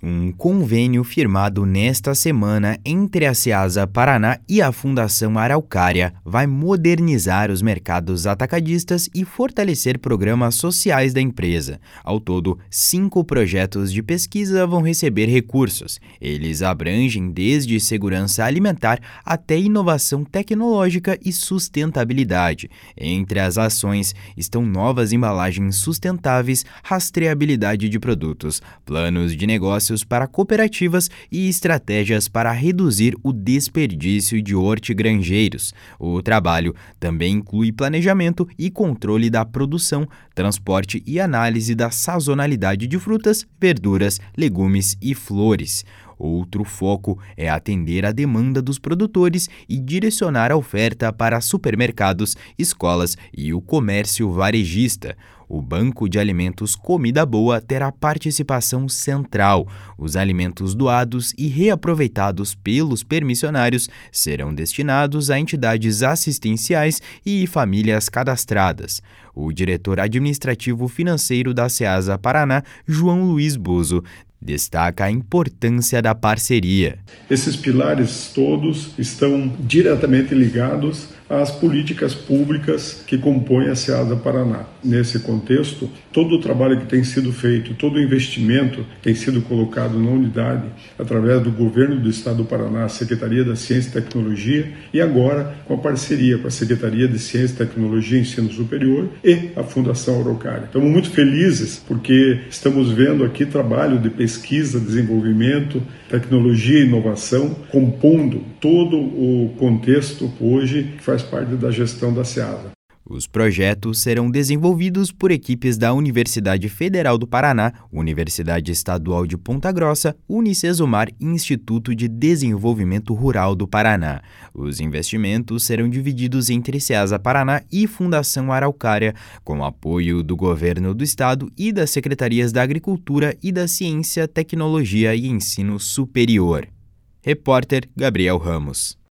Um convênio firmado nesta semana entre a Ceasa Paraná e a Fundação Araucária vai modernizar os mercados atacadistas e fortalecer programas sociais da empresa. Ao todo, 5 projetos de pesquisa vão receber recursos. Eles abrangem desde segurança alimentar até inovação tecnológica e sustentabilidade. Entre as ações estão novas embalagens sustentáveis, rastreabilidade de produtos, planos de negócios para cooperativas e estratégias para reduzir o desperdício de hortigranjeiros. O trabalho também inclui planejamento e controle da produção, transporte e análise da sazonalidade de frutas, verduras, legumes e flores. Outro foco é atender a demanda dos produtores e direcionar a oferta para supermercados, escolas e o comércio varejista. O Banco de Alimentos Comida Boa terá participação central. Os alimentos doados e reaproveitados pelos permissionários serão destinados a entidades assistenciais e famílias cadastradas. O diretor administrativo financeiro da Ceasa Paraná, João Luiz Buzo, destaca a importância da parceria. Esses pilares todos estão diretamente ligados às políticas públicas que compõem a Ceasa Paraná. Nesse contexto, todo o trabalho que tem sido feito, todo o investimento que tem sido colocado na unidade, através do governo do Estado do Paraná, a Secretaria da Ciência e Tecnologia, e agora com a parceria com a Secretaria de Ciência, Tecnologia e Ensino Superior e a Fundação Araucária. Estamos muito felizes porque estamos vendo aqui trabalho de pesquisa, desenvolvimento, tecnologia e inovação, compondo todo o contexto hoje que faz parte da gestão da Ceasa. Os projetos serão desenvolvidos por equipes da Universidade Federal do Paraná, Universidade Estadual de Ponta Grossa, Unicesumar e Instituto de Desenvolvimento Rural do Paraná. Os investimentos serão divididos entre Ceasa Paraná e Fundação Araucária, com apoio do Governo do Estado e das Secretarias da Agricultura e da Ciência, Tecnologia e Ensino Superior. Repórter Gabriel Ramos.